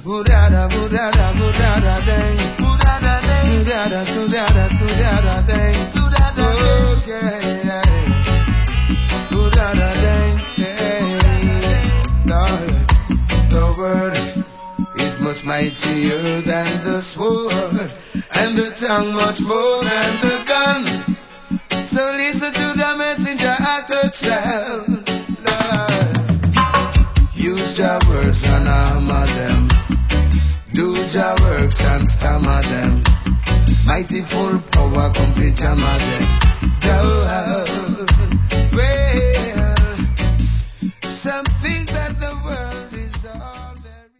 Budada, budada, budada, dang. Budada, dang. Budada, budada, budada, dang. Budada, yeah. Budada, dang. Lord, the word is much mightier than the sword, and the tongue much more than the gun. So listen to the messenger at the twelve. Lord, use your words and armor them. Do your works and stammer them. Mighty full power complete jammer them. Go out.